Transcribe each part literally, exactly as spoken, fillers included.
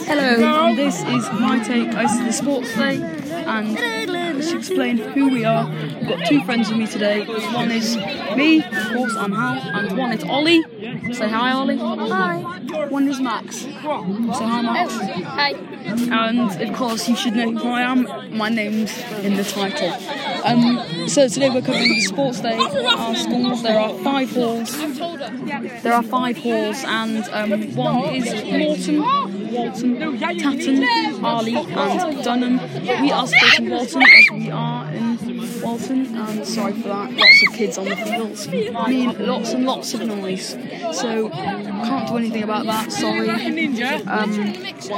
Hello, this is my take as the sports day, and to explain who we are, we've got two friends with me today. One is me, of course, I'm Hal, and one is Ollie. Say hi, Ollie. Hi. One is Max. Say hi, Max. Oh, hi. And of course, you should know who I am. My name's in the title. Um, so today we're covering the sports day at our school. There are five halls. There are five halls, and um, one is Morton, Walton, Tatton, Arley, and Dunham. We are supporting Walton as we are in Walton, and sorry for that. Lots of kids on the fields. I mean, lots and lots of noise. So can't do anything about that. Sorry. Um,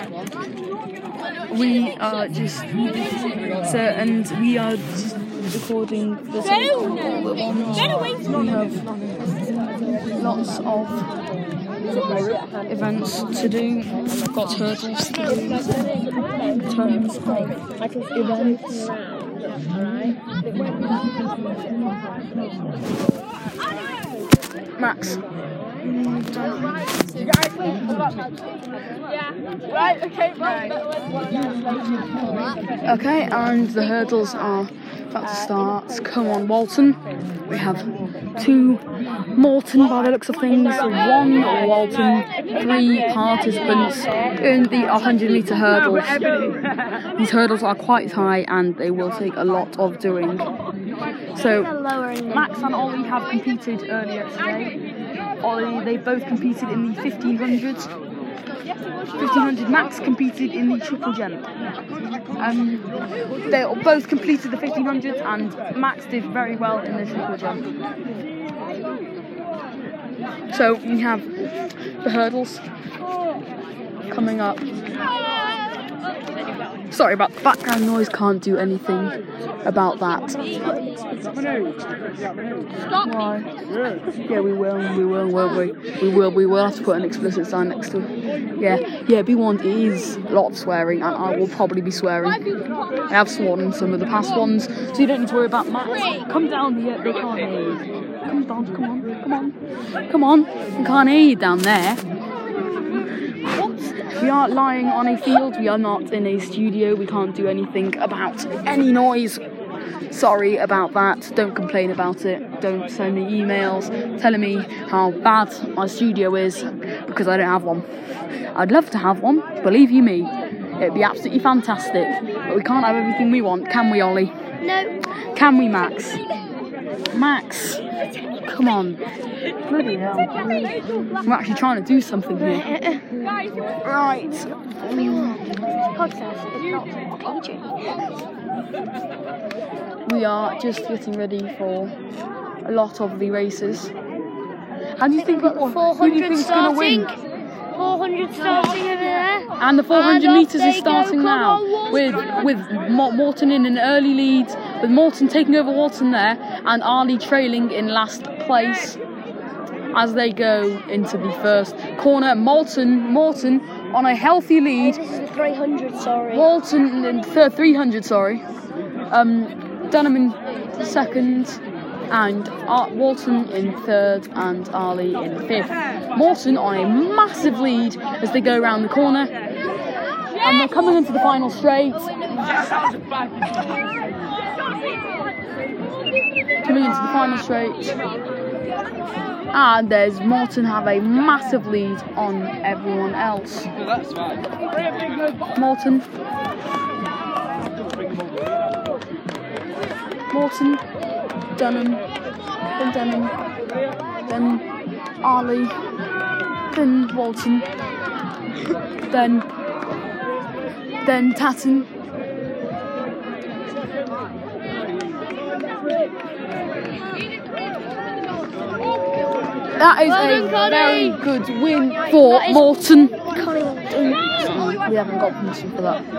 we are just so, and we are just recording the We have lots of events to do. I've got hurdles to do. Tons of events. Max. Right, okay, right. Okay, and the hurdles are about to start. Come on, Walton. We have two Morton by the looks of things, one Walton, three participants in the one hundred metre hurdles. These hurdles are quite high and they will take a lot of doing. So, Max and Ollie have competed earlier today. Ollie, they both competed in the fifteen hundreds. fifteen hundred. Max competed in the triple jump. Um, they both completed the fifteen hundreds, and Max did very well in the triple jump. So we have the hurdles coming up. Sorry about the background noise, can't do anything about that. Why? Yeah, we will, we will, won't we? We will, we will have to put an explicit sign next to it. Yeah, yeah, B one is a lot of swearing, and I will probably be swearing. I have sworn in some of the past ones, so you don't need to worry about Max. Come down here, they can't hear you. Come down, come on, come on. Come on, they can't hear you down there. We are lying on a field, we are not in a studio, we can't do anything about any noise. Sorry about that, don't complain about it, don't send me emails telling me how bad my studio is, because I don't have one. I'd love to have one, believe you me, it'd be absolutely fantastic, but we can't have everything we want, can we, Ollie? No. Can we, Max? Max, come on. Bloody hell. I'm actually trying to do something here. Right. We are just getting ready for a lot of the races. How do you think people, who do you think's going to win? four hundred starting over there. And the four hundred metres is starting now, with with Morton in an early lead, with Morton taking over Walton there, and Arley trailing in last place as they go into the first corner. Morton, Morton on a healthy lead. three hundred, sorry. Walton in th- three hundred, sorry. Um, Dunham in second, and Ar- Walton in third, and Arley in fifth. Morton on a massive lead as they go around the corner, and they're coming into the final straight. Coming into the final straight, and there's Morton have a massive lead on everyone else. Morton, Morton, Dunham, then Dunham, then Arley, then Walton, then then Tatton, that is a very good win for Morton. We haven't got permission for that.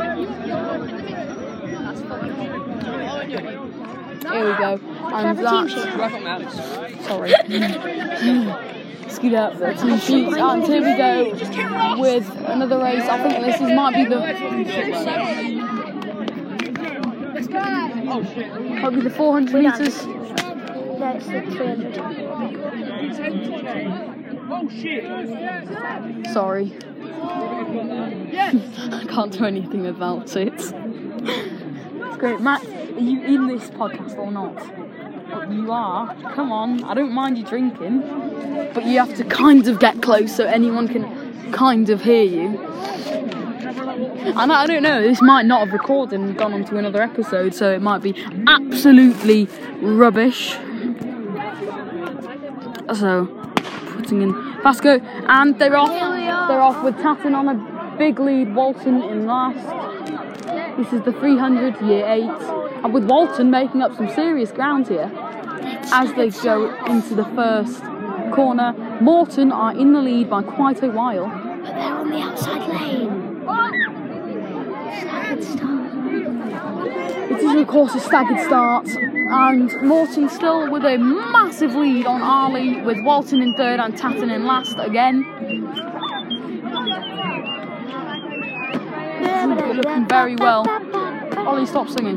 Here we go. And that's... Sorry. Scoot out the team sheets. And here we go with another race. I think this is, might be the... Might be the four hundred metres. No, it's the three hundred. Sorry. I can't do anything about it. It's great. Matt, are you in this podcast or not? Oh, you are? Come on, I don't mind you drinking. But you have to kind of get close so anyone can kind of hear you. And I don't know, this might not have recorded and gone on to another episode, so it might be absolutely rubbish. So, putting in Vasco, and they're off. They're off with Tatton on a big lead, Walton in last. This is the three hundred, year eight. And with Walton making up some serious ground here as they go into the first corner. Morton are in the lead by quite a while. But they're on the outside lane. Staggered start. It is, of course, a staggered start. And Morton still with a massive lead on Arley, with Walton in third and Tatton in last again. They're looking very well. Ollie, stop singing.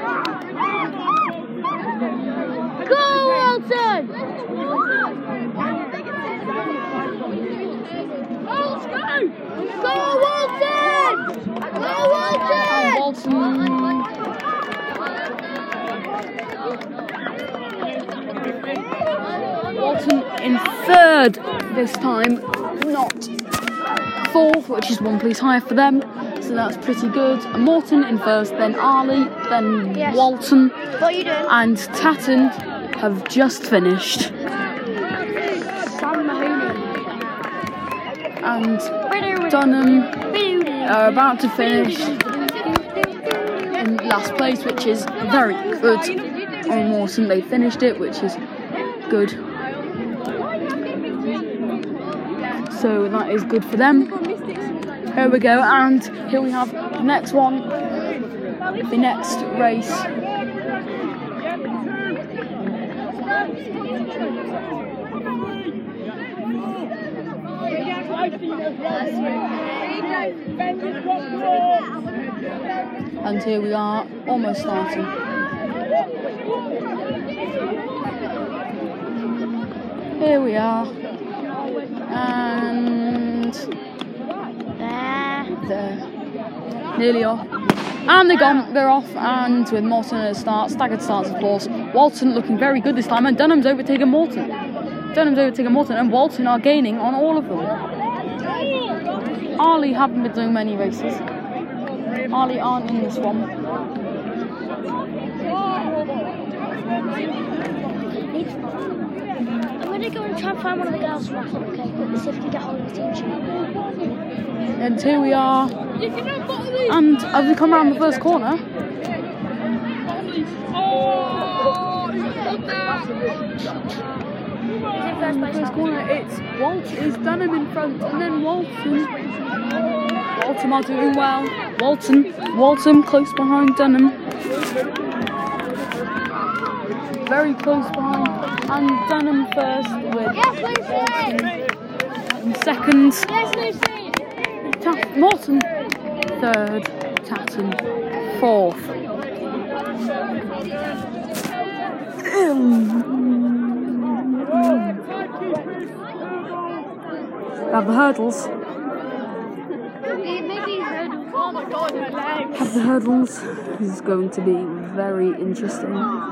Go, Walton! Go, Walton! Go, Walton! Walton. Walton in third this time, not fourth, which is one place higher for them, so that's pretty good. And Morton in first, then Arley, then Yes. Walton, What are you doing? and Tatton have just finished. Sam Mahoney. And Dunham are about to finish in last place, which is very good. On Morton, they finished it, which is good. So that is good for them. Here we go, and here we have the next one, the next race. And here we are, almost starting. Here we are. And they're nearly off. And they're gone, they're off, and with Morton at the start, staggered starts of course. Walton looking very good this time, and Dunham's overtaken Morton. Dunham's overtaken Morton, and Walton are gaining on all of them. Arley haven't been doing many races. Arley aren't in this one. I'm going to go and try and find one of the girls from Raffle, okay? Let's see if we can get hold of the team. And here we are. And as we come around the first corner, first corner, it's Walt is Dunham in front, and then Walton. Walton are doing well. Walton, Walton close behind Dunham. Very close behind. And Dunham first with Walton in second. Yes, Lucy! Ta- Morton third, Tatton fourth. Have the hurdles. Oh my god, my legs! Have the hurdles. This is going to be very interesting.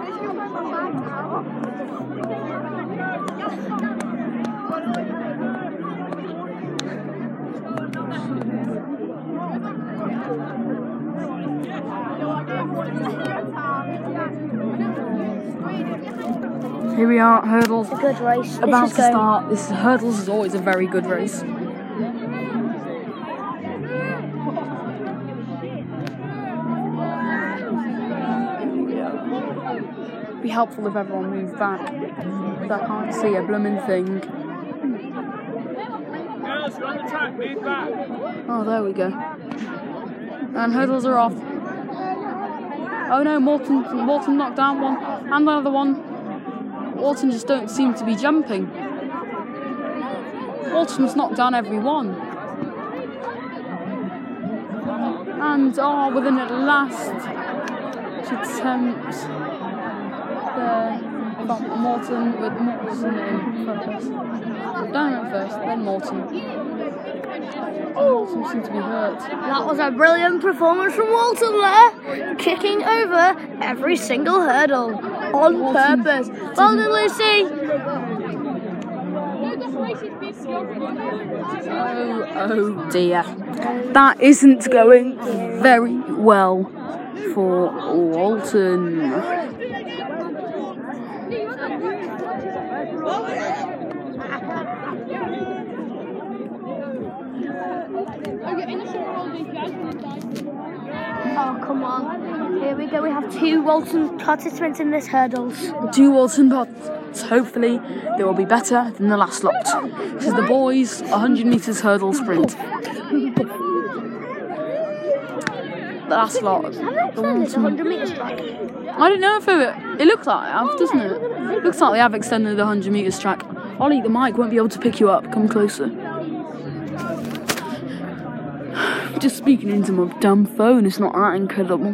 Here we are, hurdles. It's a good race. About this to is start. This hurdles is always a very good race. Be helpful if everyone moved back, because I can't see a blooming thing. Girls, on the track, move back. Oh, there we go. And hurdles are off. Oh no, Morton, Morton knocked down one, and the other one. Walton just don't seem to be jumping. Walton's knocked down every one. And oh, within the last attempt, there, from Morton with Morton in first. Dunham first, then Morton. Walton seemed to be hurt. That was a brilliant performance from Walton there, kicking over every single hurdle on Walton purpose. Well done, Lucy. Oh, oh dear. That isn't going very well for Walton. Oh, come on. Here we go. We have two Walton participants in this hurdles. Two Walton pots. Hopefully, they will be better than the last lot. This is the boys' one hundred metres hurdle sprint. The last lot. Have you extended the one hundred metres track? I don't know if it, it looks like they have, doesn't it? It looks like they have extended the one hundred metres track. Ollie, the mic won't be able to pick you up. Come closer. Just speaking into my dumb phone, it's not that incredible.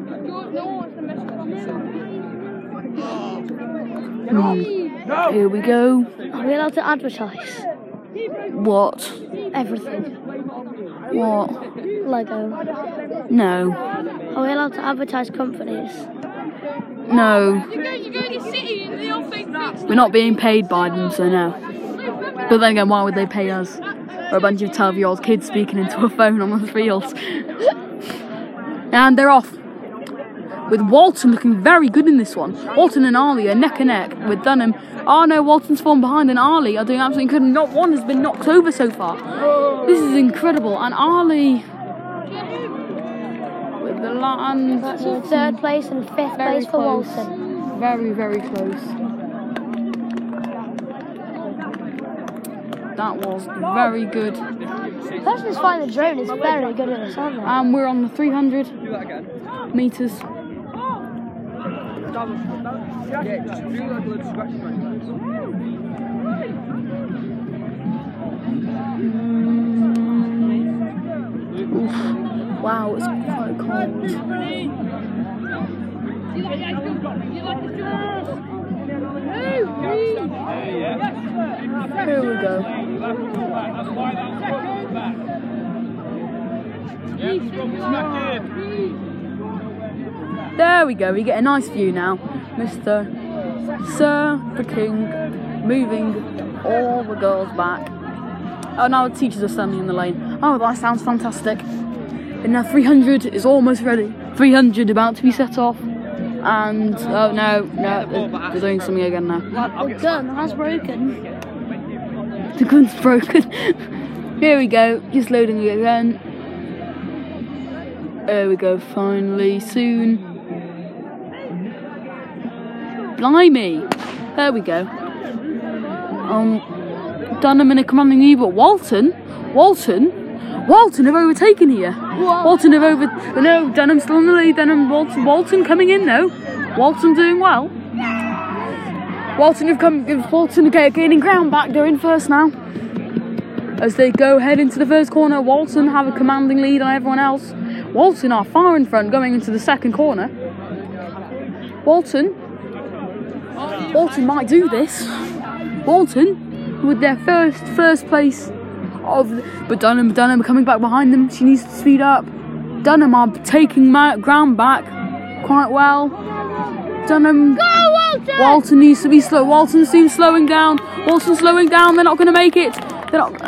Hmm. Here we go. Are we allowed to advertise? What? Everything. What? Lego. No. Are we allowed to advertise companies? No. We're not being paid by them, so no. But then again, why would they pay us? We're a bunch of twelve-year-old kids speaking into a phone on the field. And they're off. With Walton looking very good in this one. Walton and Arlie are neck and neck with Dunham. Oh no, Walton's fallen behind and Arlie are doing absolutely good. Not one has been knocked over so far. This is incredible. And Arlie with the land. That's third place and fifth Very place for close. Walton. Very, very close. That was very good. The person who's flying the drone is very good at this, aren't they? And we're on the three hundred metres. Oof. Wow, it's quite cold. Here we go. There we go, we get a nice view now. Mister Sir the King moving all the girls back. Oh, now the teachers are standing in the lane. Oh, that sounds fantastic. And now three hundred is almost ready. three hundred about to be set off. And, oh no, no, they're, they're doing something again now. The gun has broken. The gun's broken. Here we go, just loading it again. There we go, finally, soon. Blimey! There we go. Um, Dunham in a commanding lead, but Walton? Walton? Walton have overtaken here. What? Walton have over... No, Dunham's still in the lead. Dunham, Walton, Walton coming in though. Walton doing well. Walton have come... Walton are gaining ground back. They're in first now. As they go head into the first corner, Walton have a commanding lead on everyone else. Walton are far in front going into the second corner. Walton... Walton might do this. Walton with their first first place of... But Dunham, Dunham coming back behind them. She needs to speed up. Dunham are taking ground back quite well. Dunham... Go, Walton! Walton needs to be slow. Walton seems slowing down. Walton slowing down. They're not going to make it. They're not...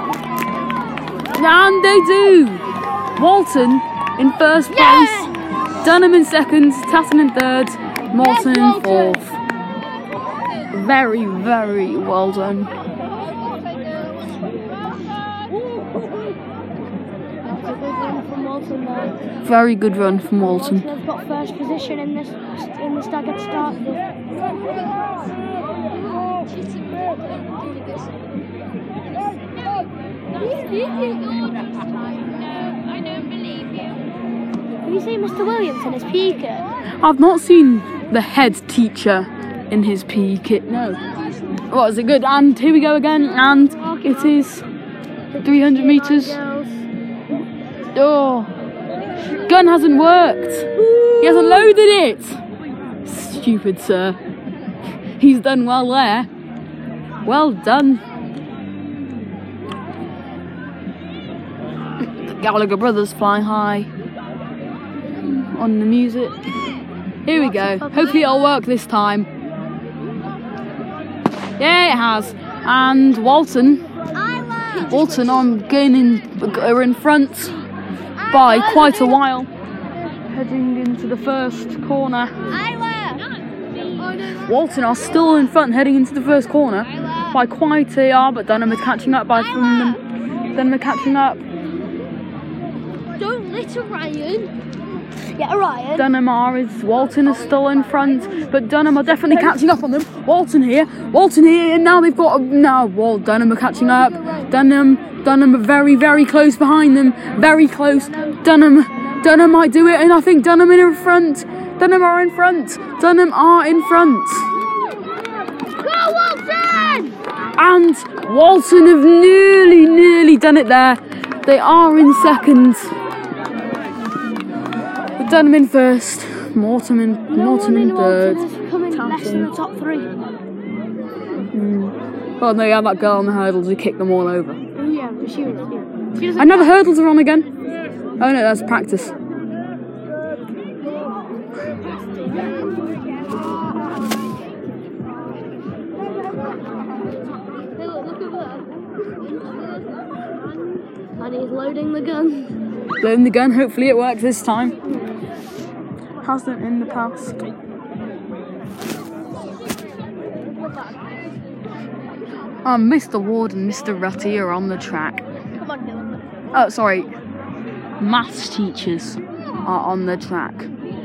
And they do. Walton in first place. Yeah! Dunham in second. Tatton in third. Walton Yes, in fourth. Very, very well done. Very good run from Walton. Walton have got first position in this in the staggered start. I don't believe you. Have you seen Mister Williams in his P E kit? I've not seen the head teacher in his P E kit, no. What is it good? And here we go again, and it is three hundred metres. Oh, gun hasn't worked. He hasn't loaded it. Stupid sir. He's done well there. Well done. Gallagher Brothers Fly High on the music. Here we go. Hopefully it'll work this time. Yeah, it has. And Walton, Walton are gaining, are in front by quite a while, heading into the first corner. Walton are still in front, heading into the first corner by quite a yard, but Dunham is catching up by from them. Dunham are catching up. Don't litter, Ryan. Yeah, Ryan. Dunham are is Walton is still in front, but Dunham are definitely catching up on them. Walton here, Walton here, and now they've got a, now Wal Dunham are catching up. Dunham, Dunham are very, very close behind them, very close. Dunham, Dunham might do it, and I think Dunham are in front. Dunham are in front. Dunham are in front. Go, Walton! And Walton have nearly, nearly done it there. They are in second. Dunham in first, Morton in, Morton in third. Coming less than the top three. Mm. Oh no, yeah, that girl on the hurdles who kicked them all over. Oh yeah, but she was, yeah. She was And now the hurdles are on again. Oh no, that's practice. Hey, look, look over there. And he's loading the gun. Loading the gun, hopefully it works this time. Hasn't in the past. Um, Mister Ward and Mister Rutty are on the track. Come on, Dylan. Oh, sorry. Maths teachers are on the track.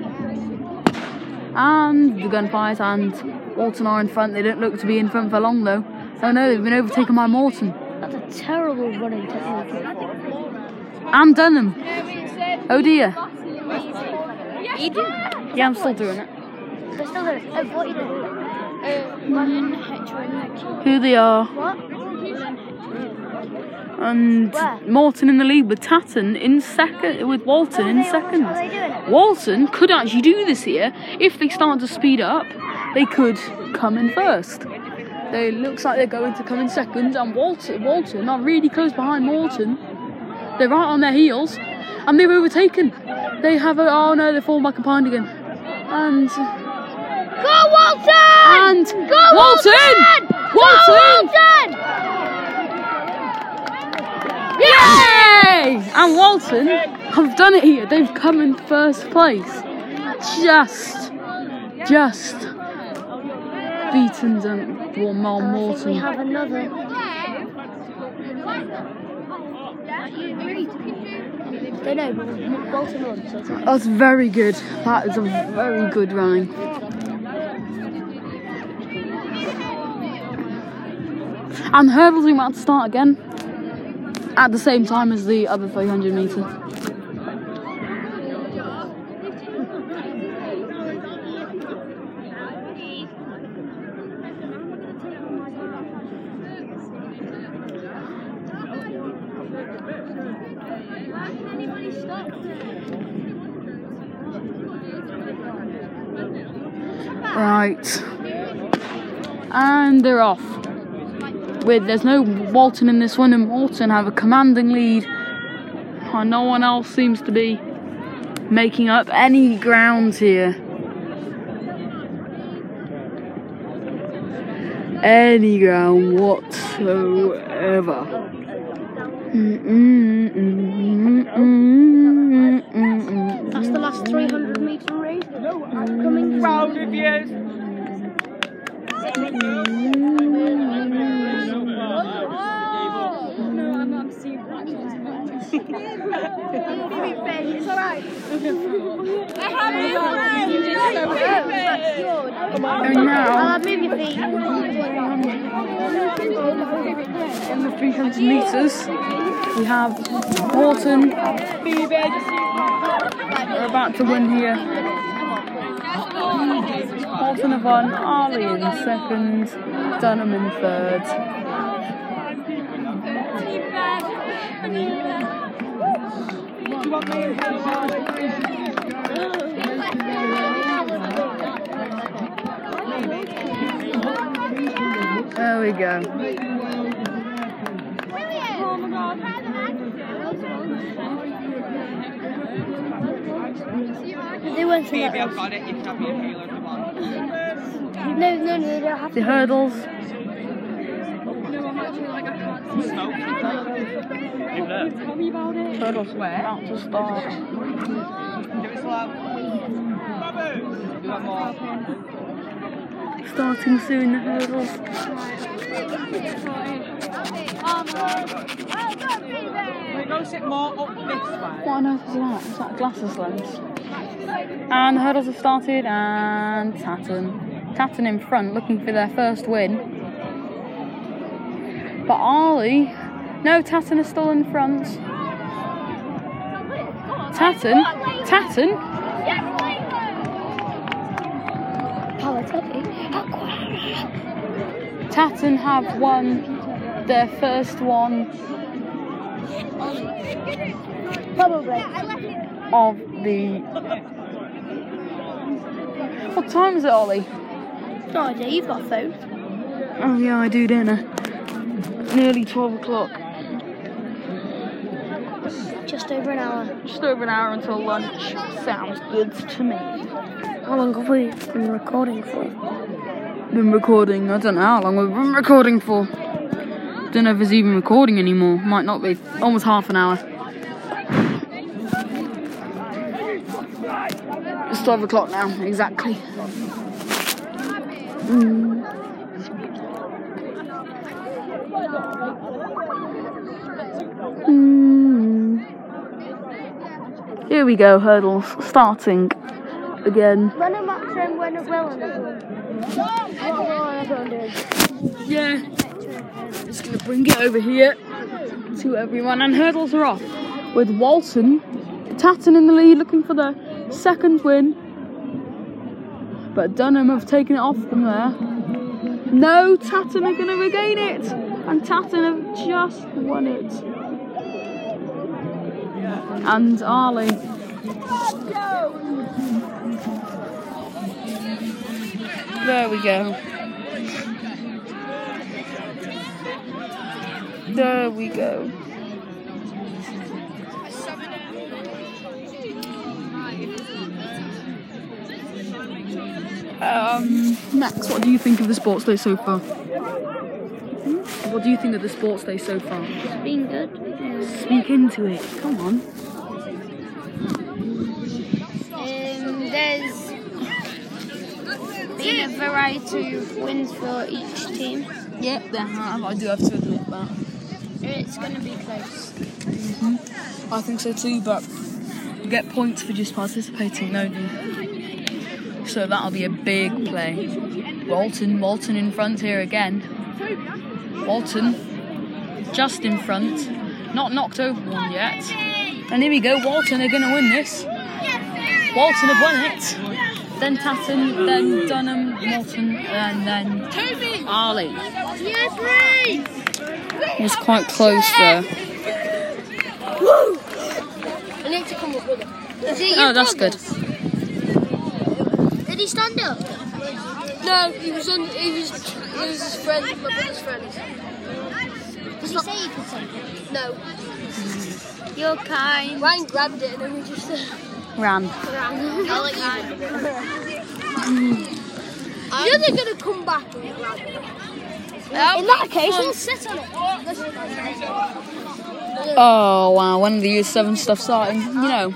And the gun fires, and Walton are in front. They don't look to be in front for long though. Oh no, they've been overtaken by Morton. That's a terrible running technique. And Dunham. Oh dear. You do? Yeah, I'm still doing it. They're still doing it. Oh, what are you doing? Uh, Who they are. what? And Where? Morton in the lead with Tatton in second, with Walton in second. How are they doing it? Walton could actually do this here. If they start to speed up, they could come in first. They looks like they're going to come in second, and Walton, Walton are really close behind Morton. They're right on their heels, and they've overtaken. They have a, oh no, they've fallen back behind again. And Go, Walton! and Go, Walton! Walton! Go, Walton! Walton! Yay! And Walton have done it here. They've come in first place. Just, just beaten them. Well, Mal I think we Morton. have another. They know, but Walton won, so it's okay. That's very good. That is a very good running. And hurdles are about to start again at the same time as the other three hundred metre. Right, and they're off. With there's no Walton in this one, and Walton have a commanding lead, and no one else seems to be making up any ground here. Any ground whatsoever. That's the last three hundred metre race. Coming Round of years. It's alright. And now, Uh, move your feet. in the three hundred metres, we have Morton. They're about to win here. Morton have won, Arley in second, Dunham in third. There we go. Oh my god. went to Maybe that. I've got it. You can have me a Halo if you want. No, no, no, they don't have The to. hurdles. Smoke. Over there. Hurdles are about to start. Give it slow. Do one more. Starting soon, the hurdles. Wait, go sit more up this way. What on earth is that? Is that a glasses lens? And the hurdles have started, and Tatton. Tatton in front, looking for their first win. But Arlie, no, Tatton is still in front. Tatton, Tatton, Tatton have won their first one Probably. of the. What time is it, Ollie? No idea, you've got a phone. Oh yeah, I do, don't I? Nearly twelve o'clock. Just over an hour. Just over an hour until lunch. Sounds good to me. How long have we been recording for? Been recording, I don't know how long we've been recording for. Don't know if it's even recording anymore. Might not be. Almost half an hour. It's twelve o'clock now, exactly. Mm. Mm. Here we go, hurdles starting again. When a Max and when a Will and everyone. Yeah, just gonna bring it over here to everyone, and hurdles are off with Walton, Tatton in the lead, looking for the second win. But Dunham have taken it off them there. No, Tatton are gonna regain it, and Tatton have just won it. And Arlie. There we go. There we go. Um, Max, what do you think of the sports day so far? Hmm? What do you think of the sports day so far? It's been good. Speak into it. Come on. Um, there's been a variety of wins for each team. Yeah, there have. I do have to admit that. It's going to be close. Mm-hmm. I think so too, but you get points for just participating, don't you? So that'll be a big play. Walton, Walton in front here again. Walton just in front. Not knocked over one yet. And here we go, Walton are going to win this. Walton have won it. Then Tatton, then Dunham, Walton, and then Arlie. It was quite close there. Woo! I need to come up with it. Is it your Oh, that's good. brother? Did he stand up? No, he was on. He was. He was his friend, my brother's friend. Did you say you could stand up? No. You're kind. Ryan grabbed it and then we just uh, Ran. ran. I like You're never gonna come back and grab it. In that case, we'll sit on it. Oh wow, when are the U seven stuff starting? You know.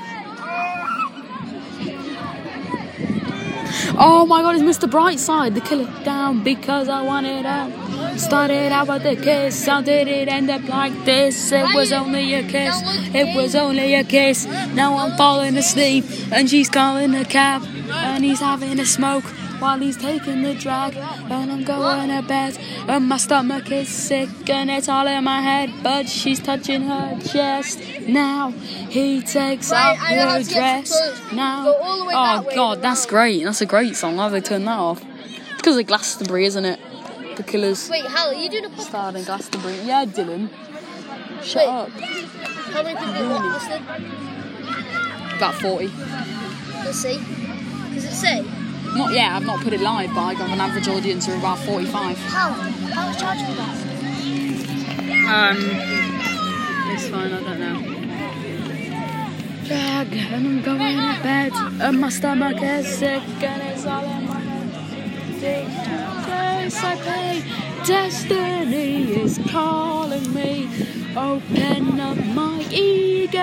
Oh my god, it's Mister Brightside, the kill it down because I want it out. Started out with a kiss, how did it end up like this? It was only a kiss, it was only a kiss. Now I'm falling asleep and she's calling a cab. And he's having a smoke while he's taking the drag. And I'm going to bed and my stomach is sick and it's all in my head. But she's touching her chest. Now he takes off her dress. Now, oh god, that's great. That's a great song. How have they turned that off? It's because of Glastonbury, isn't it? The Killers. Wait, Hal, are you doing a podcast? Starred in Glastonbury. Yeah, Dylan. Shut Wait. up. How many people are listening? About forty. Let's see. Does it say? Not yet. I've not put it live, but I got an average audience of about forty-five. How? How much charge for that? Um, it's fine. I don't know. Drag. And I'm going to bed, and my stomach is sick, and it's all in my head. Price I pay, destiny is calling me. Open up my eager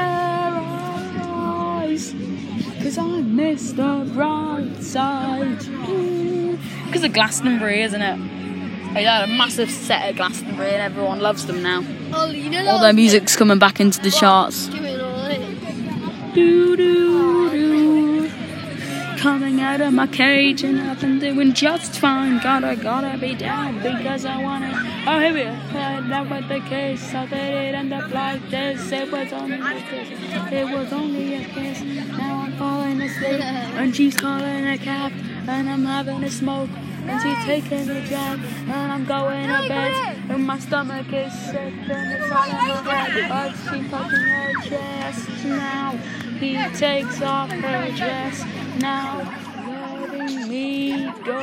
eyes, 'cause I missed the right side. Because of Glastonbury, isn't it? They had a massive set at Glastonbury, and everyone loves them now. Oh, you know All their music's coming back into the charts. Give it all in. Do do do, coming out of my cage, and I've been doing just fine. Gotta gotta be down because I want it. Oh, here we are. That was the case. I did it end up like this. It was only a kiss. It was only a kiss. Now I'm falling asleep, and she's calling a cab, and I'm having a smoke, and she's taking a drag, and I'm going to bed, and my stomach is sick, and it's all in my head. But she's touching her chest now. He takes off her dress now, letting me go.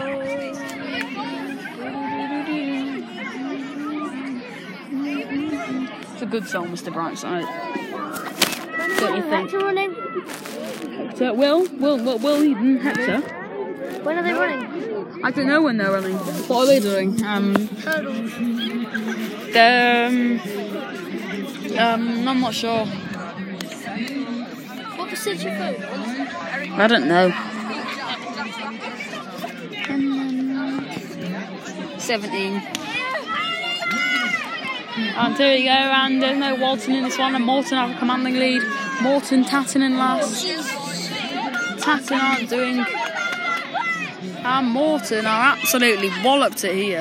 It's a good song, Mister Brightside. What do you think? Hector running? Hector, Will, Will, Will, Will Eden, Hector. When are they running? I don't know when they're running. What are they doing? Um, Hurdles. they're, um, um, I'm not sure. What percentage of food? I don't know. seventeen. And here we go, and there's no Walton in this one, and Morton have a commanding lead. Morton, Tatton and last. Tatton aren't doing... And Morton are absolutely walloped it here.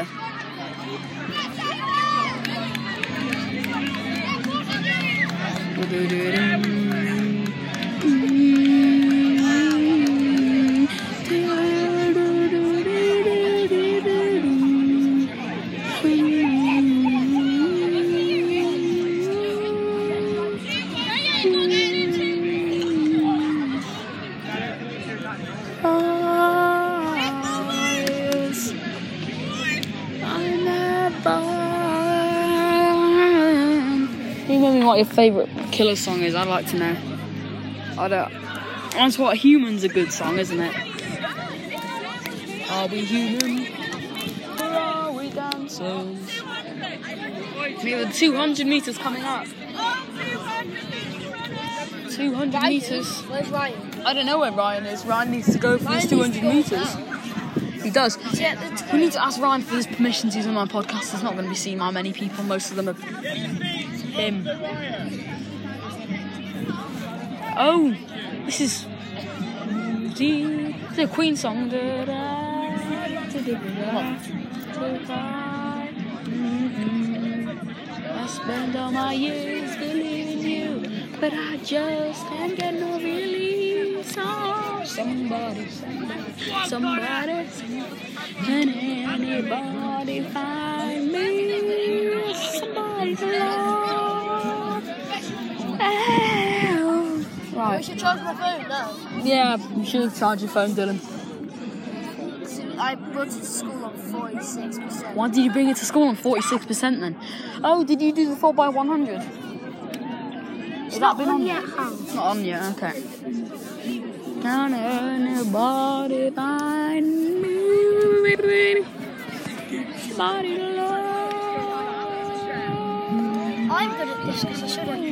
What your favourite Killer song is, I'd like to know. I don't. That's what Human's a good song, isn't it? Are we human? Or are we dancers? We have two hundred metres coming up. two hundred metres. Where's Ryan? I don't know where Ryan is. Ryan needs to go for his two hundred metres. He does. We need to ask Ryan for his permission to use on my podcast. It's not going to be seen by many people. Most of them are him. Oh, this is the, the Queen song. I spend all my years believing you, but I just can't get no release. Oh, somebody, somebody, somebody, can anybody find me? Somebody to love. Oh. Right. We should charge my phone now. Yeah, you should charge your phone, Dylan. I brought it to school on forty-six percent. Why did you bring it to school on forty-six percent then? Oh, did you do the four by one hundred? Has that been on yet? It's not on yet, okay. Can anybody find me? Somebody to love. I'm good at this because I should have.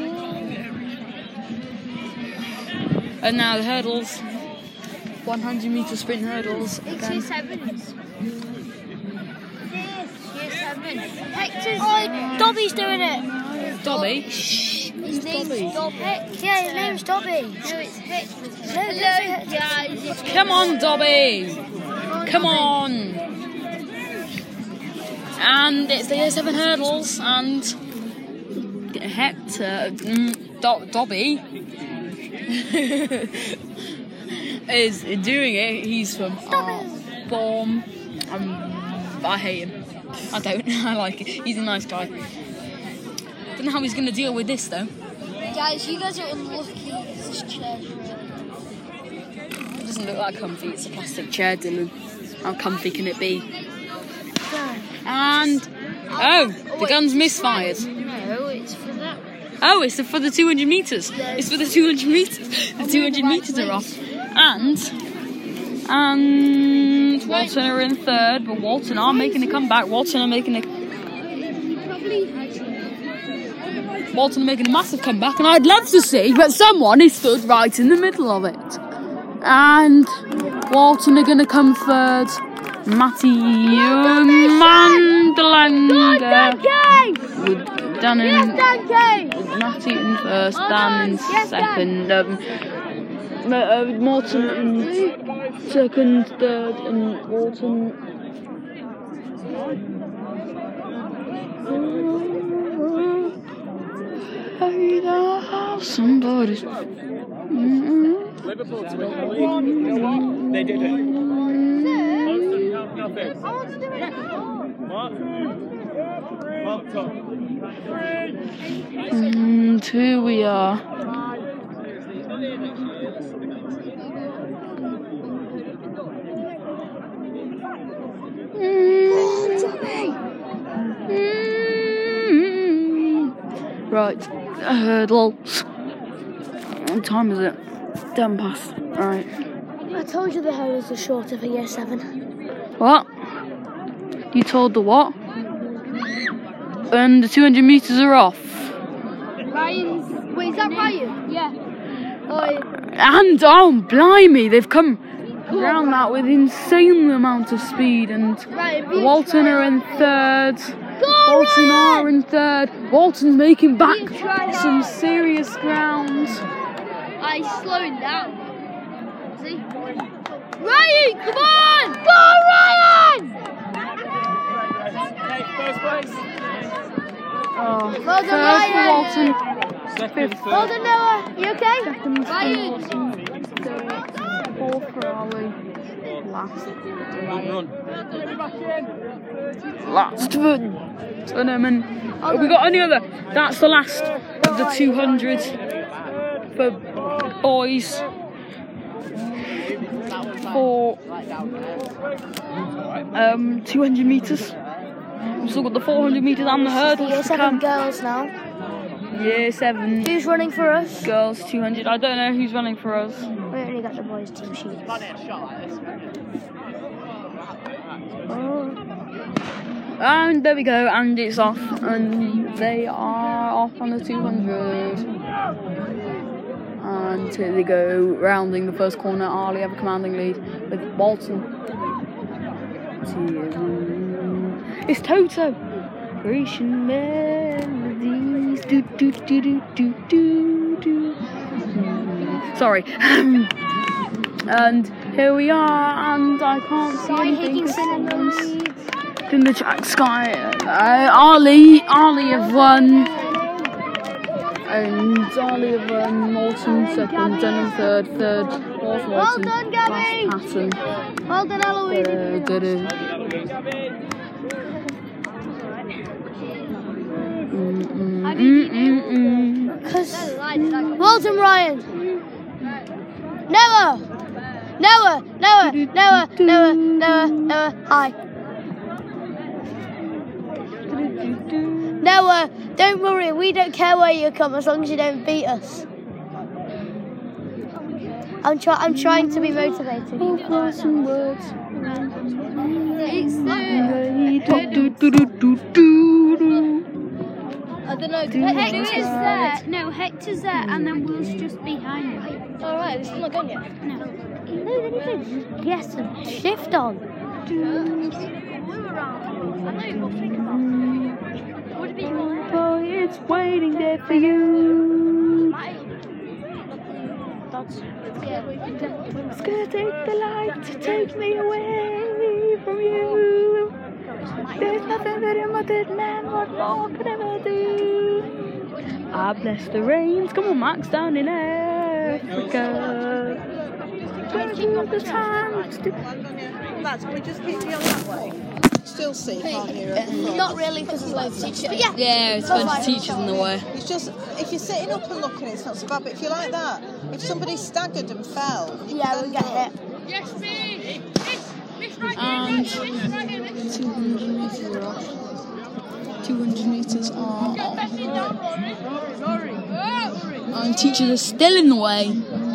And now the hurdles. one hundred metre sprint hurdles. It's Again. year sevens. Year seven. Hector's Oh, Dobby's doing it. Dobby. His name's Dobby? Dobby. Yeah, his name's Dobby. No, it's Hector. Hello, guys. Come on, Dobby. Come on. And it's the year seven hurdles, and Hector, mm, Do- Dobby, is doing it. He's from uh, Born. Um, I hate him. I don't. I like it. He's a nice guy. Don't know how he's going to deal with this though. Guys, you guys are unlucky. This chair. It doesn't look that comfy. It's a plastic chair, Dylan. How comfy can it be? And oh, the gun's misfired. No, it's for that. Oh, it's for the two hundred metres. It's for the two hundred metres. The two hundred metres are off. And, and Walton are in third, but Walton are making a comeback. Walton are making a... Walton are making a massive comeback, and I'd love to see, but someone is stood right in the middle of it. And Walton are going to come third. Matty Mandalanga with Dan in, with Matty in first, Dan in second, um, uh, Morton in second, third, and Walton. Hey, now somebody. Liverpool to win the league. They did it. Nothing. What? What? And here we are. Right, hurdle. What time is it? Ten past. Right. I told you the hurdles are shorter for year seven. What? You told the what? And the two hundred metres are off. Ryan's. Wait, is that Ryan? Yeah. Oh, yeah. And, oh, blimey, they've come around that with insane amount of speed. And Ryan, Walton are in third. Go Walton Ryan! are in third. Walton's making back Please try some hard. serious ground. I slowed down. See? Ryan, come on! Go Ryan! Hey, first place. Oh, Well done, first Ryan. for Walton. Second, Well third. done, Noah. You okay? Second for Ryan. Walton. Fourth for Ollie. Last. Run. Last for Tunham. Have we got any other? That's the last of the two hundred for boys. For um, two hundred metres. We've still got the four hundred metres and the hurdles Year to seven come. girls now. Year seven Who's running for us? girls two hundred. I don't know who's running for us. We only got the boys' team sheet. And there we go, and it's off, and they are off on the two hundred. And here they go, rounding the first corner. Arlie have a commanding lead with Walton. It's Toto. Grecian melodies. Do do do do do do do. Sorry. And here we are, and I can't see Guy anything. Higginson in the lead. In the track, Sky, uh, Arlie, Arlie have won, and Arlie have won, Morton second, Dunham third, third, fourth Well Morton, done, Gabby. last Patton, Well done, Eloise. uh, da-da. Mm, mm, mm, mm, mm. Well done, Ryan. Noah. Noah. Noah. Noah. Noah. Noah. Noah. Hi. Noah, don't worry, we don't care where you come as long as you don't beat us. I'm try I'm trying to be motivated. Oh, crossing words. It's the Do, do, do, do, do, do. I don't know. Hector's there. No, Hector's there, and then Will's just behind him. All right, it's not gone yet. No. No, they need to get some shift on. Oh, it's waiting there for you. It's gonna take the light to take me away from you. There's nothing that a mother's man what more could ever do. I bless the rains. Come on, Max, down in Africa. Don't you the time to Lads, can we just keep going that way? Still see, can't you? at the front? Not really, because there's loads of teachers. But yeah, Yeah, it's a bunch of teachers in the way. It's just, if you're sitting up and looking, it's not so bad, but if you're like that, if somebody staggered and fell, you yeah, could we end get up- hit. And two hundred metres are off. two hundred metres are off. And teachers are still in the way.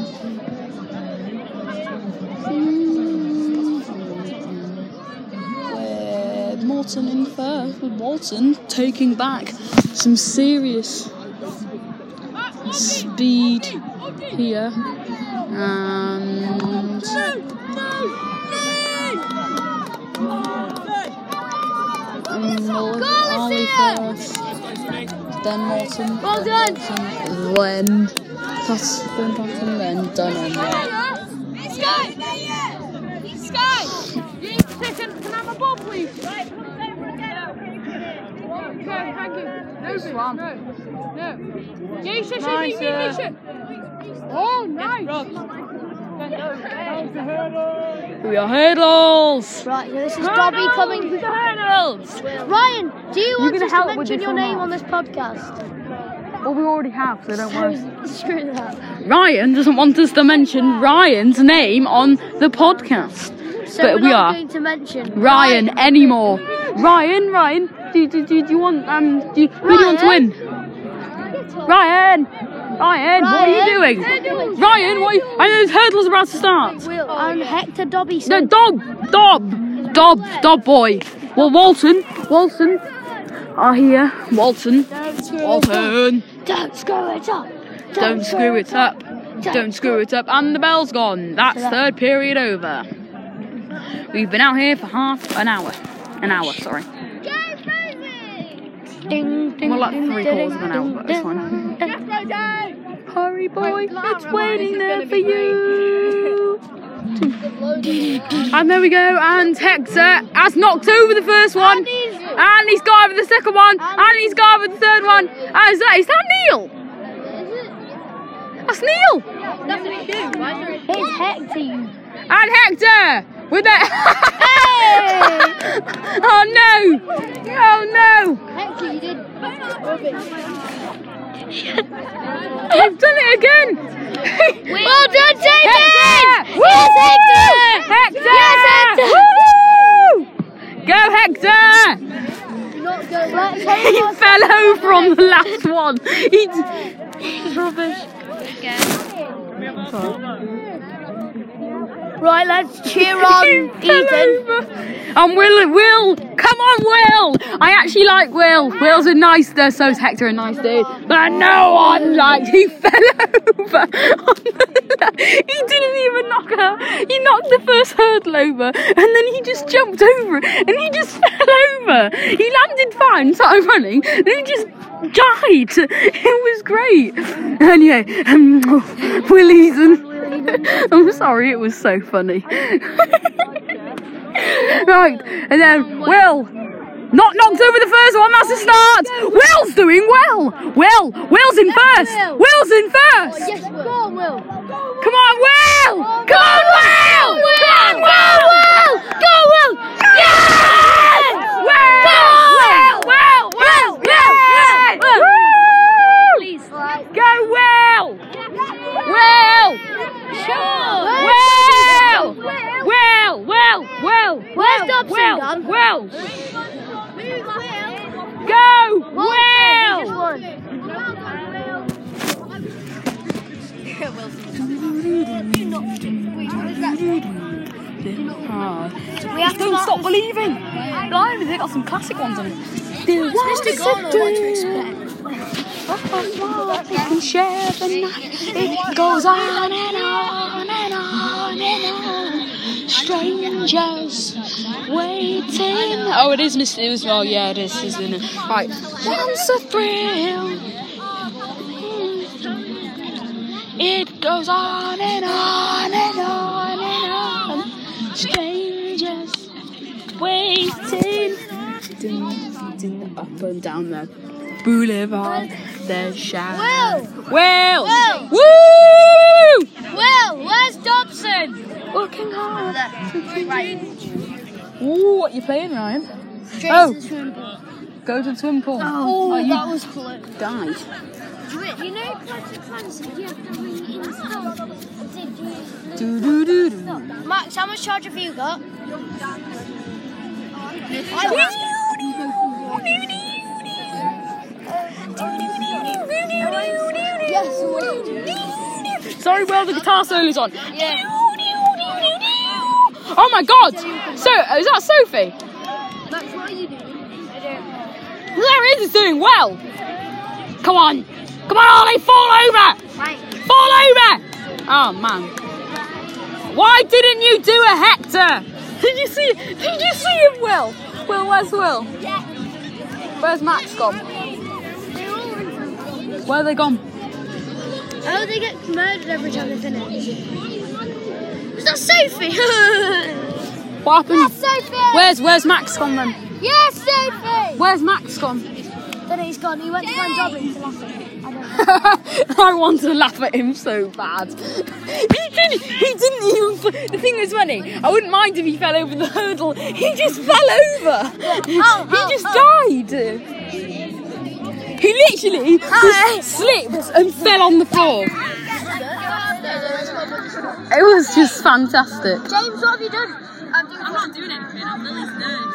With Morton in first, with Walton taking back some serious speed here. And and Ali first, then Morton, Well then done. Morton, then Pass, then Patton, then Dunham. Sky! Sky! You need to take it. Can I have a ball, please? Right, put it over again. Okay, thank you. No, Swan. no, no. Yeah, you should, Nice, you should, you should. Oh, nice. We are hurdles. Right, so this is Dobby coming. Hurdles. Ryan, do you want gonna us help to with mention this your or name not? on this podcast? Well, we already have, so don't worry. Screw that. Ryan doesn't want us to mention Ryan's name on the podcast, So but we're we not are going to mention Ryan anymore. Ryan, Ryan, do, do, do, do you want um? Do you, who do you want to win? Ryan, Ryan, what are you doing? Ryan, what? Are you, I know there's hurdles about to start. Will and Hector Dobby. No, Dob, Dob, Dob, Dob boy. Well, Walton, Walton are here. Walton, Walton. Don't screw it up. Don't screw it up. Don't screw it up. And the bell's gone. That's third period over. We've been out here for half an hour. An hour, sorry. Ding, ding, More like ding, three ding, quarters of an hour, ding, but it's ding. fine. Hurry, boy, it's waiting there for you. And there we go, and Hector has knocked over the first one, and he's got over the second one, and he's got over the third one. And is that, is that Neil? That's Neil. It's Hector. you- And Hector with that. Hey! Oh no! Oh no! Hector, you did rubbish. I've done it again! Well done, Hector! David! Yes, Hector! Hector! Woo! Go Hector! Not good. Let's hope He our- fell over on the last one. He's rubbish. Right, let's cheer on He fell Ethan. over. And Will, Will, come on, Will! I actually like Will. Will's a nice, uh, so's Hector a nice dude. But no one liked. He fell over. On the, he didn't even knock her. He knocked the first hurdle over, and then he just jumped over it, and he just fell over. He landed fine, started running, and he just died. It was great. Anyway, um, Will Ethan. I'm sorry, it was so funny. Right, and then Will not knocked over the first one, that's the start. Will's doing well. Will, Will's in first. Will's in first. Yes, Will. Go on, Will. Come on, Will. Come on, Will. Come on, Will. Go, Will. Yes! Will, Will, Will, Will, Will, Will. Woo! Please. Go, Will. Will. Sure. Will! Will! Will! Will! Where's Will! Dobson Will! gone? Will! Will. Go! Will. Will! We have to Don't not- stop believing! Blimey, they got some classic ones on it. Mister Garner, what to expect? We can share the night. It goes on and on and on and on. Strangers waiting. Oh, it is Mister It was, oh, yeah, it is, isn't it? Right. Once a thrill. It goes on and on and on and on. Strangers waiting. Up and down the boulevard, there's shadows. Will. Will! Will. Woo! Will, where's Dobson? Working hard. Right. Ooh, what you playing, Ryan? Straight Oh. to the swimming pool. Go to the swimming pool. Oh, you that was close. died. You know, Classic Fantasy, you have to reinstall. Did Do do do do. you? Max, how much charge have you got? Yes, Sorry, Will, the guitar solo's on. yeah. Oh my God! So, is that Sophie? Max, what are you doing? There it is, it's doing well. Come on. Come on, Ollie, fall over. Right. Fall over. Oh, man. Why didn't you do a Hector? Did you see, did you see him, Will? Will, where's Will? Yeah. Where's Max gone? Where are they gone? Oh, they get murdered every time they finish. Is that Sophie? What happened? Yes, Sophie! Where's, where's Max gone then? Yes, Sophie! Where's Max gone? Then he's gone. He went to find Dobbin to laugh at him. I don't know. I want to laugh at him so bad. He didn't, he didn't even, the thing was funny, I wouldn't mind if he fell over the hurdle, he just fell over. Oh, he oh, just oh. died. He literally just slipped and fell on the floor. It was just fantastic. James, what have you done? I'm, doing I'm not doing anything, I'm Lily's nurse.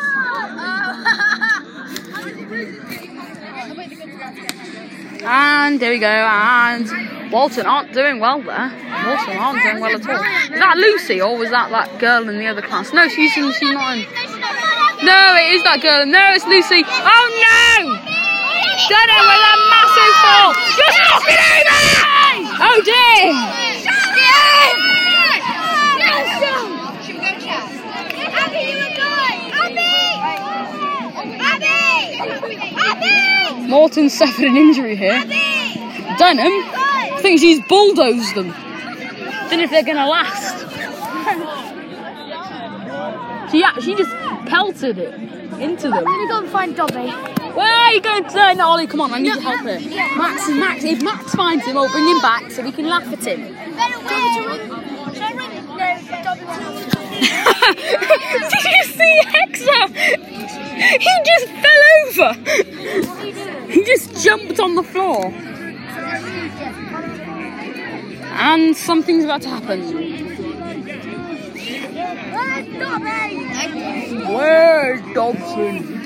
And there we go, and Walton aren't doing well there. Walton aren't doing well at all. Is that Lucy, or was that that girl in the other class? No, she's, she's not in. No, it is that girl. No, it's Lucy. Oh no! Done it with a massive fall! Just knock it over! Oh dear! Morton suffered an injury here. Dunham thinks he's bulldozed them. Don't know if they're going to last. She actually just pelted it into them. I'm going to go and find Dobby. Where are you going to? No, Ollie, come on, I need your help here. Max, Max, if Max finds him, I'll bring him back so we can laugh at him. Did you see Hexa? He just fell over. He just jumped on the floor. And something's about to happen. Where's Dobson?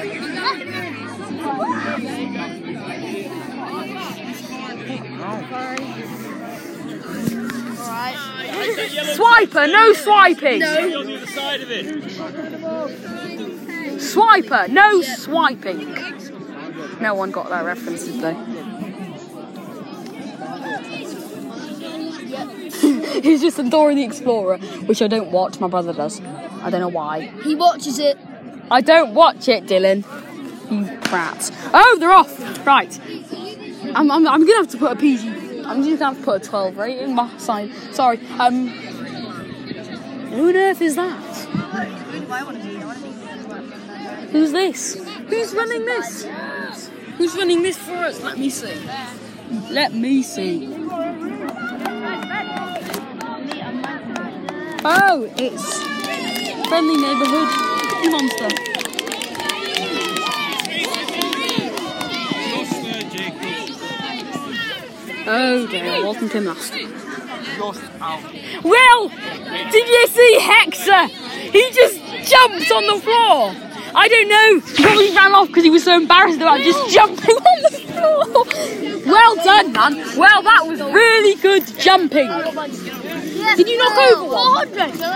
Swiper, no swiping. On the other side of it. Swiper, no swiping. No one got that reference, did they? He's just Dora the Explorer, which I don't watch. My brother does. I don't know why. He watches it. I don't watch it, Dylan. You prat. Oh, they're off. Right. I'm, I'm, I'm gonna have to put a P G. I'm just gonna have to put a twelve rating in my side. Sorry. Um. Who on earth is that? Who's this? Who's running this? Who's running this for us? Let me see. Let me see. Oh, it's Friendly Neighbourhood Cookie Monster. Oh dear, Walton came last. Will! Did you see Hexa? He just jumped on the floor. I don't know. He probably ran off because he was so embarrassed about just jumping on the floor. Well done, man. Well, that was really good jumping. Did you knock over one?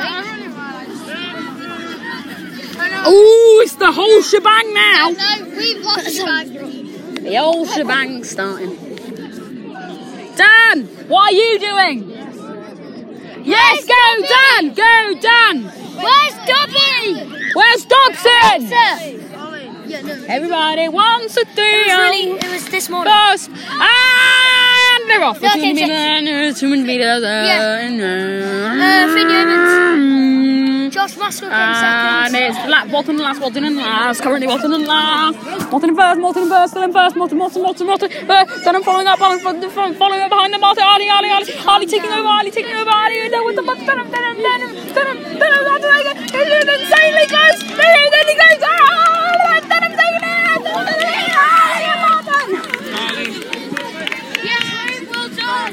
Oh, it's the whole shebang now. No, we've lost the shebang. The whole shebang's starting. Dan, what are you doing? Yes, go Dan, go Dan. Where's Dobby? Where's Dobson? Yeah, no. Everybody wants a three. It was really, it was this morning. First, and they're off. Okay, check. Two meters. Yeah. Uh, Finn Yeomans. Josh Maskell came And second. it's la- Walton last, Walton and last, currently Walton and last. Walton in first, Walton in first, still in first, Walton, Walton, Walton, Walton. First, then I'm following up, following, following, following up behind them, Walton, Ali, Ali, Ali, Ali taking over, Ali taking over, Ali, then with the button, then him, then him, then him, then him, then him, Walton, it's insanely close, then him, then he goes, oh, then him taking it, then him, Ali, Walton. Yes, well done.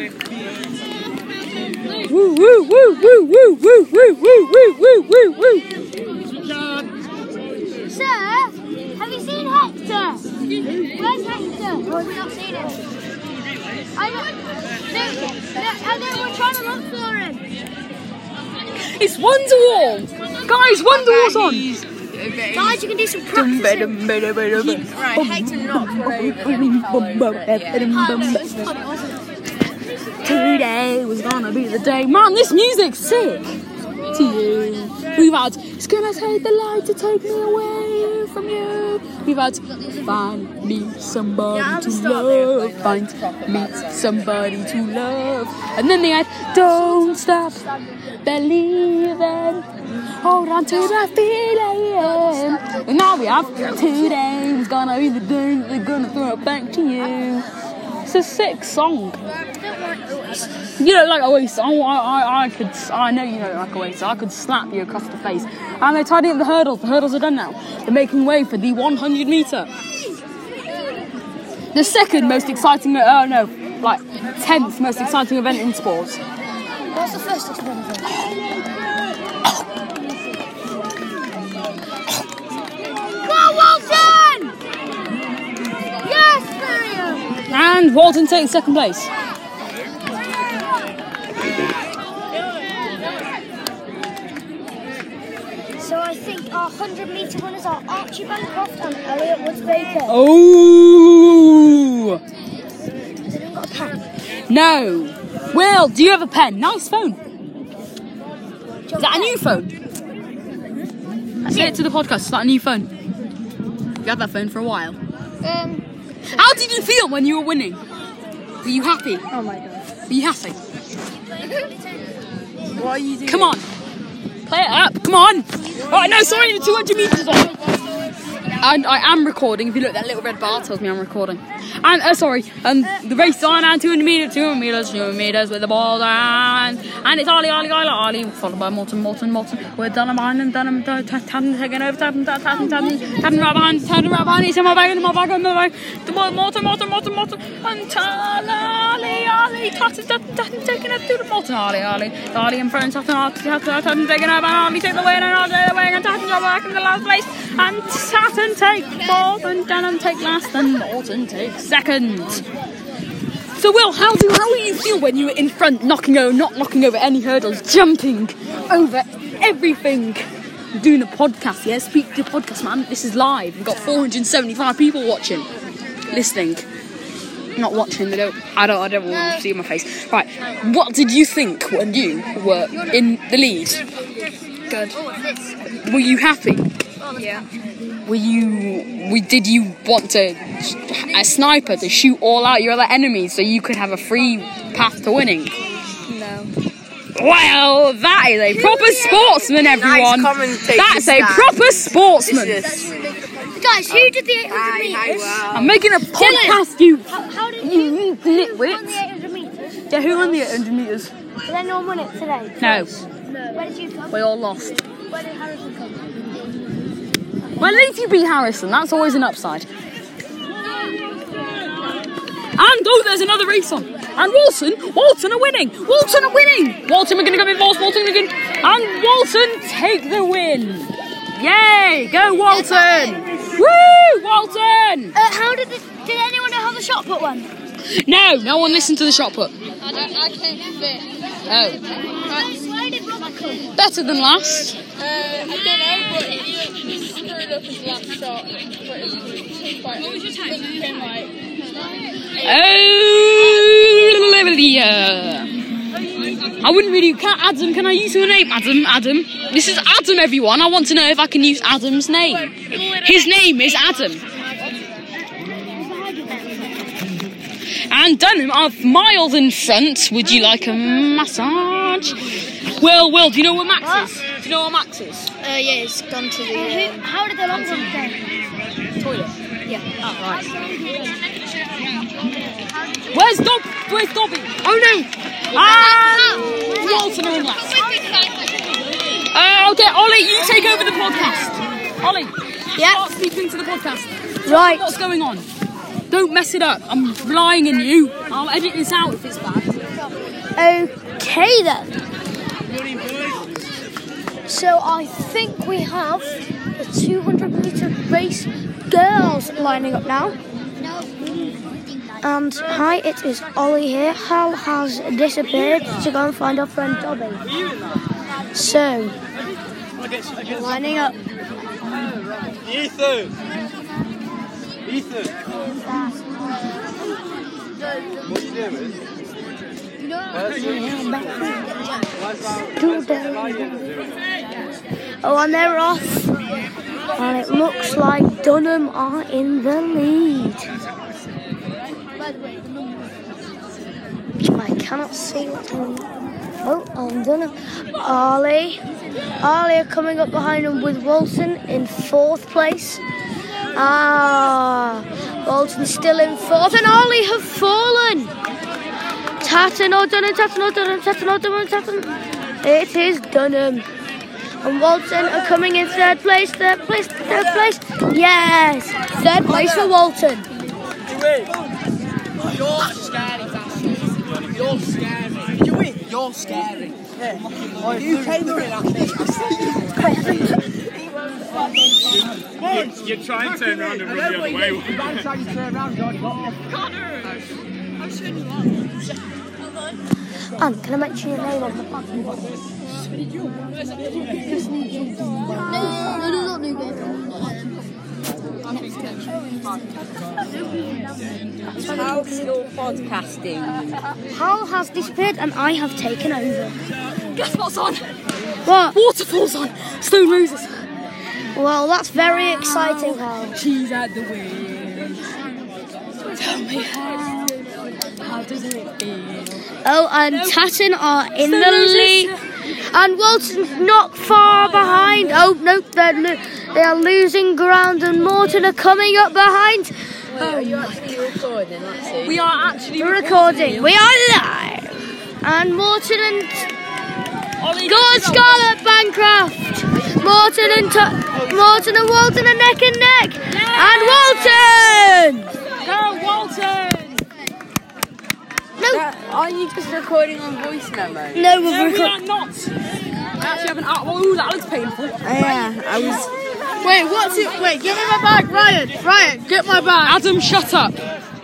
Woo, woo, woo, woo, woo, woo, woo, woo, woo, woo, woo, woo. Sir, Have you seen Hector? Where's Hector? Or have you not seen him? I know. No, no, I know we're trying to look for him. It's Wonderwall! Guys, Wonderwall's on! Guys, you can do some practicing. Right, Hector knocked one over. Today was gonna be the day. Man, this music's sick! To you. We've had, it's gonna take the light to take me away from you. We've had, find me somebody Yeah, to stop love. Find me somebody to love. And then they had, don't stop believing. Hold on to the feeling. And now we have, today was gonna be the day that they're gonna throw it back to you. It's a sick song. You don't like Oasis. I, I, I could. I know you don't like Oasis. I could slap you across the face. And they're tidying up the hurdles. The hurdles are done now. They're making way for the one hundred meter. The second most exciting. Oh no, like tenth most exciting event in sports. What's the first event? Go Walton! Yes, Miriam! And Walton takes second place. So I think our one hundred metre runners are Archie Bancroft and Elliot Woods Baker. Oh! Has anyone got a pen? No. Will, do you have a pen? Nice phone. Is that a new phone? Say it to the podcast. Is that a new phone? You had that phone for a while. Um, How did you feel when you were winning? Were you happy? oh my god. Were you happy? What are you doing? Come on. Play it up. Come on. Oh, no, sorry. The two hundred metres on. And I am recording. If you look, that little red bar tells me I'm recording. And, uh, sorry, and the race is on, and two hundred metres, two hundred metres, two hundred metres with the ball down. And it's Ollie, Ollie, Ollie, Ollie, followed by Morton, Morton, Morton. We're Dunham behind him, Dunham, Tatten taking over, Tatten, Tatten, Tatten, Tatten right behind, Tatten right behind, he's in my bag, in my bag, in my bag. The Morton, Morton, Morton, Morton, and Tatten, Ollie, Ollie, Tatten, Tatten, Tatten taking it through the Morton, Ollie, Ollie. Ollie in front, Tatten, Tatten, Tatten taking over, and Ollie take the win, and Ollie take the win, and Tatten got back in the last place. And Tatten take fourth, and Dunham take last, and Morton takes second. So, Will, how do how do you feel when you were in front, knocking over, not knocking over any hurdles, jumping over everything, doing a podcast? Yeah, speak to your podcast, man. This is live. We've got four hundred seventy-five people watching, listening, not watching. They don't. I don't. I don't want to see my face. Right. What did you think when you were in the lead? Good. Were you happy? Yeah. Were you, we, did you want to, a sniper to shoot all out your other enemies so you could have a free path to winning? No. Well, that is a proper sportsman, everyone. That's a proper sportsman. Guys, who did the eight hundred metres? I'm making a podcast, you, How, how did you you, who won the nitwits. eight hundred metres? Yeah, who won the eight hundred metres? Did anyone win it today? No, No. Where did you come? we all lost. Where did Harrison come? Well, at least you beat Harrison, that's always an upside. And, oh, there's another race on. And Walton, Walton are winning. Walton are winning. Walton are going to come in fourth. Walton again. And Walton take the win. Yay, go Walton. Woo, Walton. Uh, how did this, did anyone know how the shot put went? No, no one listened to the shot put. I, don't, I can't fit. Oh, Why did Robert come? better than last. Uh, I don't know, but he screwed up his last shot. But it was quite, what was your time? Him, like, Oh, yeah. I wouldn't really. Can, Adam, can I use your name? Adam, Adam. This is Adam, everyone. I want to know if I can use Adam's name. His name is Adam. And Dunham are miles in front. Would you like a massage? Will, Will, do you know where Max is? Do you know where Max is? Uh, yeah, it's gone to the. Uh, who, how did the long one go? Toilet. Yeah. Oh, right. Where's Dob? Where's Dobby? Oh no! Ah! Walton are in last. Uh, okay, Ollie, you take over the podcast. Ollie, Yeah. start speaking to the podcast. Right. What's going on? Don't mess it up. I'm relying on you. I'll edit this out if it's bad. Okay then. So I think we have the two hundred metre race girls lining up now. And hi, it is Ollie here. Hal has disappeared to go and find our friend Dobby. So, lining up. Ethan! Ethan! What are you doing? Oh, and they're off. And it looks like Dunham are in the lead. I cannot see what's going on. Oh, and Dunham. Ollie. Ollie are coming up behind him with Walton in fourth place. Ah, Walton still in fourth, and Ollie have fallen. Tatton or Dunham, Tatton or Dunham, Tatton or Dunham, Tatton. It is Dunham. And Walton are coming in third place, third place, third place. Yes, third place for Walton. You're scary, bastard. You're scary. You win. You're scary. Yeah. You came running at me. You try and turn around and run the other way. And can I mention your name on the button? No, no, no, not new game. How's your podcasting? Hal has disappeared and I have taken over. Guess what's on? What? Waterfalls on. Stone Roses. Well, that's very exciting, Hal. She's at the wheel. Tell me how. How does it feel? Oh, and Tatton are in Stone the Roses. lead. And Walton's not far behind. Oh, no, they're lo- they are losing ground and Morton are coming up behind. Wait, are you actually recording? Let's see. We are actually We're recording. We are live. And Morton and... Go on, Scarlett Bancroft. Morton and T- Morton and Walton are neck and neck. And Walton! Go, Walton! No, Are you just recording on voice memo? no, we're No, we recording. are not. I actually have an out. Oh, that looks painful. Yeah, I was. Wait, what's it? Wait, give me my bag, Ryan. Ryan, get my bag. Adam, shut up.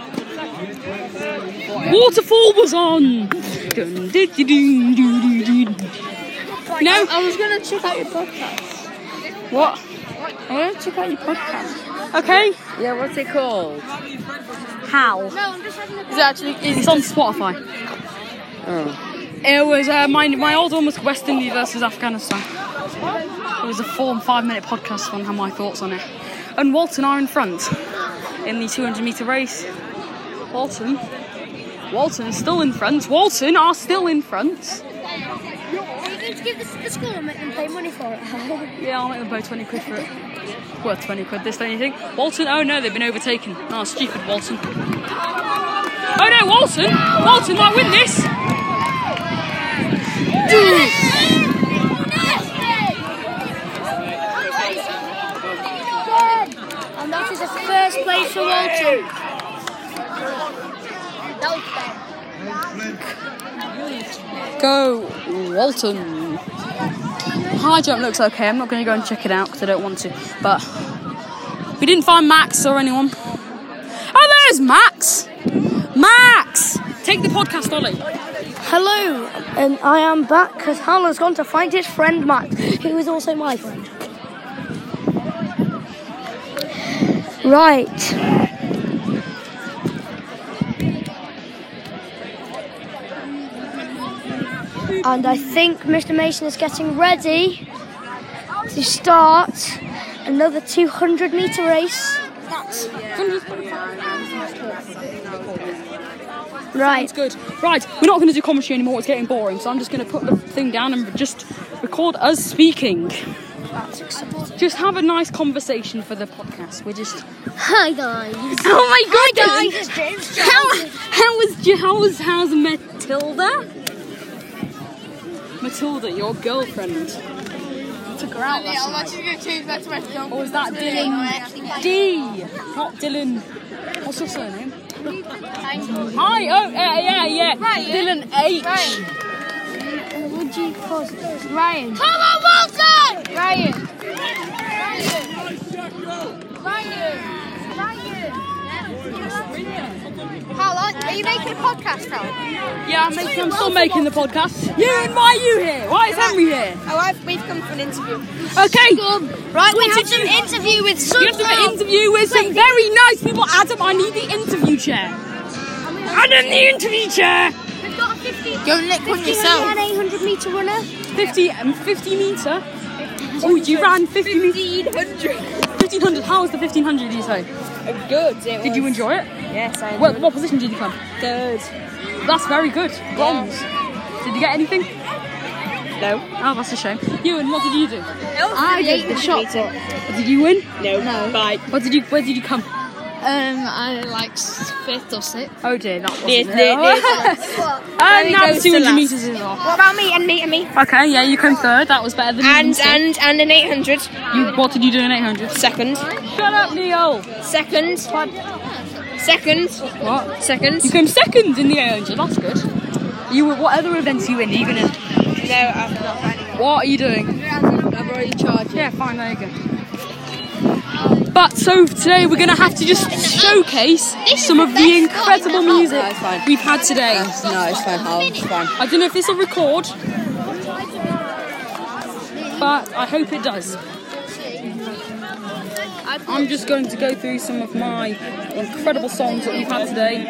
Waterfall was on. Dun, dun, dun, dun, dun, dun. No. I was gonna check out your podcast. What? I want to check out your podcast. Okay. Yeah, what's it called? How? Is it actually? Is It's on Spotify. Oh. It was uh, my my old one was West Indies versus Afghanistan. It was a four and five minute podcast on how my thoughts on it. And Walton are in front in the two hundred metre race. Walton, Walton is still in front. Walton are still in front. Are you going to give this the school and make them pay money for it? Yeah, I'll make them pay twenty quid for it. Worth twenty quid. This, don't you think? Walton. Oh no, they've been overtaken. Oh, stupid Walton. Oh no, Walton. Walton might win this. And that is a first place for Walton. Go, Walton. High jump looks okay. I'm not going to go and check it out because I don't want to. But we didn't find Max or anyone. Oh, there's Max. Max, take the podcast, Ollie. Hello, and I am back because Hal has gone to find his friend Max, who is also my friend. Right. And I think Mister Mason is getting ready to start another two hundred metre race. Right. It's good. Right, we're not going to do commentary anymore. It's getting boring. So I'm just going to put the thing down and just record us speaking. That's acceptable. Just have a nice conversation for the podcast. We're just. Hi guys. Oh my God, Hi guys! guys. How how was how was how's Matilda? Matilda, your girlfriend. Took her out. I'm actually going to change that to my film. Or was that Dylan? D, not Dylan. What's your surname? Hi. Oh yeah yeah yeah. Right, yeah. Dylan H. Would you call yours. Ryan. Come on, Walton! Ryan. How long? Are you making a podcast now? Yeah, I'm, making, I'm still making the podcast. Ewan, why are you here? Why is Henry here? Oh, I've, we've come for an interview. Okay. Right, we What have did some you- interview with some. We have to have an interview with some very nice people. Adam, I need the interview chair. Adam, the interview chair. We've got a fifty. Go and lick one yourself. An eight hundred metre runner. fifty, um, fifty metre. Oh, you ran fifty metres. fifteen hundred. fifteen hundred. How was the fifteen hundred, you say? Good. It Did you enjoy it? Yes, I What, what position did you come? Third. That's very good. Bronze. Did you get anything? No. Oh, that's a shame. Ewan, what did you do? I did the shot put. Did you win? No. No. Bye. What did you? Where did you come? Um, I like fifth or sixth. Oh dear, that wasn't Near- it. near- near And now goes the two to hundred last. metres is off. What about me and me and me? Okay, yeah, you came third. That was better than And you. and and an eight hundred. You, what did you do in eight hundred? Second. Shut up, Neil. Second. Second. What? Second. You came second in the eight hundred. That's good. You were. What other events are you in? Are you gonna? No, I've not got any. What are you doing? I've already charged. Yeah, fine. There you go. But so today we're gonna have to just showcase some of the incredible music No, it's fine. we've had today. No, it's fine. I'll, it's fine. I don't know if this will record, but I hope it does. I'm just going to go through some of my incredible songs that we've had today.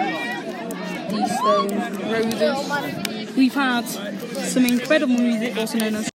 These Stone Roses. We've had some incredible music, also known as